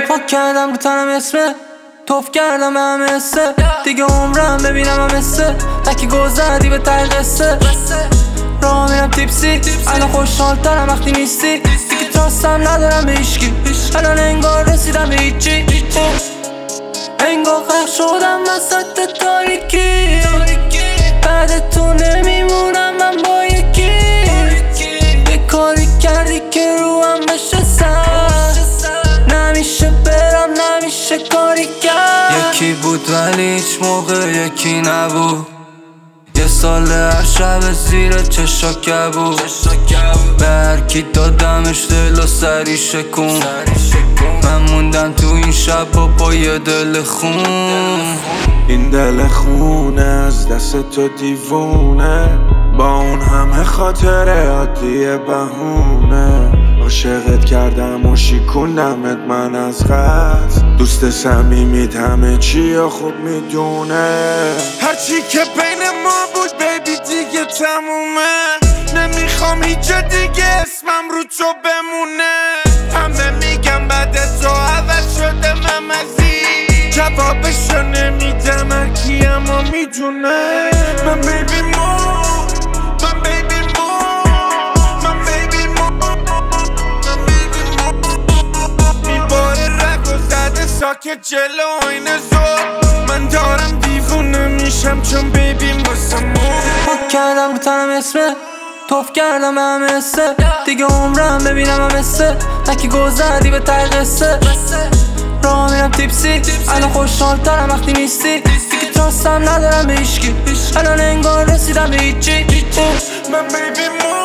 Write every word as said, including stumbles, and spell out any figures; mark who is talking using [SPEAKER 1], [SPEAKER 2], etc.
[SPEAKER 1] پاک کردم رو تنم اسمه توف کردم به همه حسه دیگه عمرم ببینم هم حسه تکی گذردی به ته قصه راه میرم تیپسی الان خوشحال ترم وقتی نیستی دیگه تراستم ندارم به هیچکی الان انگار رسیدم به هیچی انگار غرق شدم وسط تاریکی بعد تو نمیمونم من با یکی یه کاری کردی که رو هم بشه سر نمیشه برم نمیشه کاری کرد یکی بود ولی هیچ موقع یکی نبود یه سال هر شب زیر چشا کبود به هرکی دادمش دل و سری شکون من موندم تو این شب با با یه دل خون
[SPEAKER 2] این دل خونه از دست تو دیوونه با اون همه خاطره عادیه بهونه عاشقت کردم و شیکوندمت من از قصد دوست صمیمیت همه چی و خوب میدونه هرچی که بین ما بود بیبی دیگه تمومه نمیخوام هیچ دیگه اسمم رو تو بمونه همه میگم بعد تو عوض شده ممزی جوابشو نمیدم هرکی اما میدونه من بیبی مو من بیبی مو من بیبی مو من بیبی مو میباره رگ و زده ساکت جلو این زور من دارم دیوونه میشم چون بیبی واسه مو
[SPEAKER 1] پاک کردم رو تنم اسمه توف کردم به همه حسه دیگه عمرم ببینم هم حسه تکی گذردی به ته قصه راه میرم تیپسی الان خوشحال ترم وقتی نیستی دیگه تراستم ندارم به هیچکی الان انگار رسیدم به هیچی
[SPEAKER 2] من بیبی مو